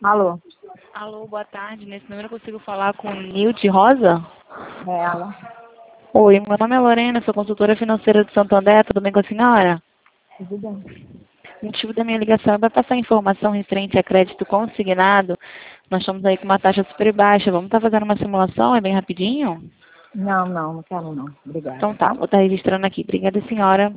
Alô? Alô, boa tarde. Nesse número eu consigo falar com Nilde Rosa? É ela. Oi, meu nome é Lorena, sou consultora financeira do Santander, tudo bem com a senhora? Tudo bem. O motivo da minha ligação é para passar informação referente a crédito consignado. Nós estamos aí com uma taxa super baixa. Vamos estar fazendo uma simulação? É bem rapidinho? Não quero não. Obrigada. Então tá, vou estar registrando aqui. Obrigada, senhora.